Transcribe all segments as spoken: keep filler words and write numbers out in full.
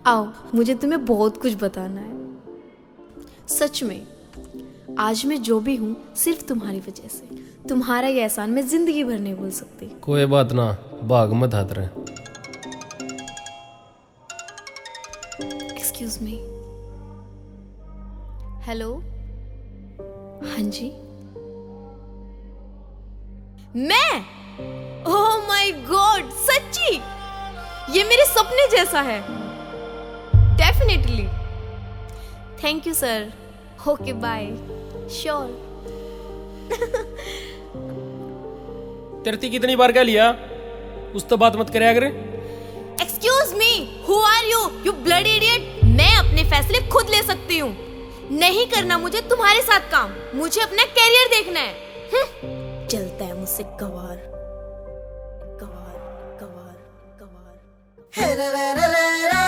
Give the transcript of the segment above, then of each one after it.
आओ, मुझे तुम्हें बहुत कुछ बताना है। सच में आज मैं जो भी हूँ सिर्फ तुम्हारी वजह से। तुम्हारा ये एहसान मैं जिंदगी भर नहीं भूल सकती। कोई बात ना, भाग मत हाथ रहे। Excuse me. हेलो, हाँ जी। मैं ओह माय गॉड, सच्ची ये मेरे सपने जैसा है। Definitely. Thank you sir. Okay bye. Sure. तेरे ती कितनी बार कह लिया उस तो बात मत करे अगर। Excuse me, who are you you bloody idiot. मैं अपने फैसले खुद ले सकती हूँ। नहीं करना मुझे तुम्हारे साथ काम। मुझे अपना कैरियर देखना है। हम्म, चलता है मुझसे गवार गवार गवार गवार।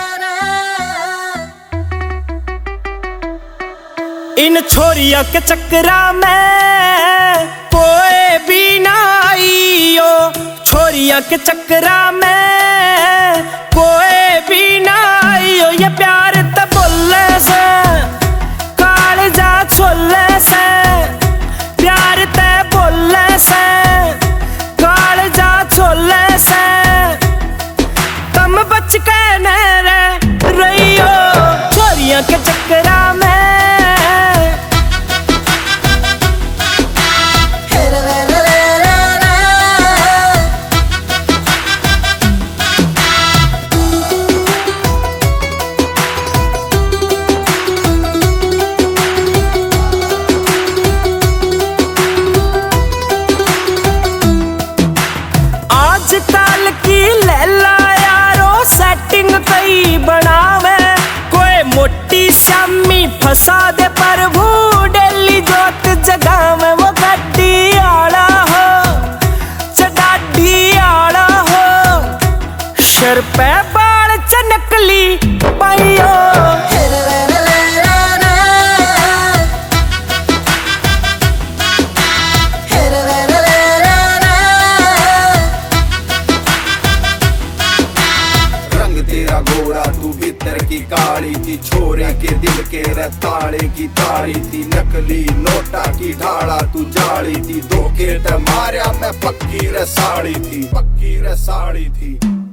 इन छोरिया के चक्करा में कोई भी ना आईयो। छोरिया के चक्करा में कोई भी ना आईयो। ये प्यार तो बोले से काल जा छोले से। प्यार ते बोले से काल जा छोले से। तुम बच के न रहियो छोरिया के चक्करा में। आजकल की लैला यारो सेटिंग कई बनावे। कोई मोटी शामी फसा दे प्रभु डेली जोत जगावे। वो गड्डी आड़ा हो चडाडी आड़ा हो। सर पे बाल चनकली पाइयो। तू भीतर की काली थी छोरे के दिल के रताड़े की ताड़ी थी। नकली नोटा की ढाला तू जाली थी। धोखे ते मारिया मैं पक्की रसाड़ी थी पक्की रसाड़ी थी।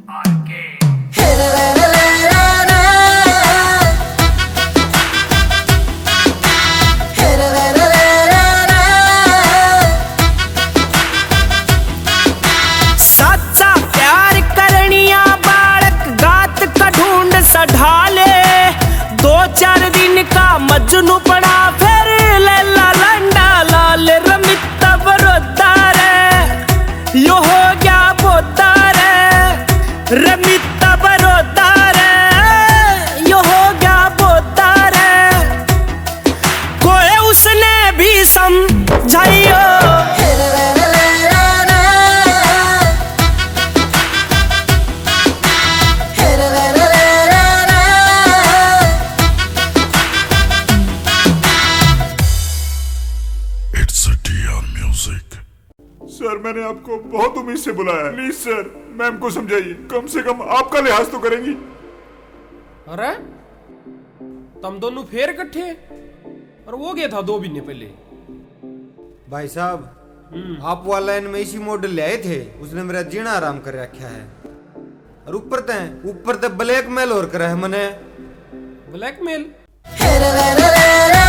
साचा प्यार करनिया बालक गात का ढूंढ ढाले। दो चार दिन का मजनू पड़ा फिर लैला लंडा लाल। रमिता बरोदा रे यो हो गया बोदा रे। रमिता बरोदा रे यो हो गया बोदा रे। कोई उसने भी समझाइयो। सर मैंने आपको बहुत उम्मीद से बुलाया है। प्लीज सर मैम को समझाइए, कम से कम आपका लिहाज तो करेंगी। अरे तुम दोनों फेर इकट्ठे और वो गया था दो महीने पहले। भाई साहब आप वाला लाइन में इसी मॉडल ले आए थे। उसने मेरा जीना आराम कर रखा है। और ऊपर ते ऊपर ते ब्लैकमेल और करा है मैंने। ब्लैकमेल?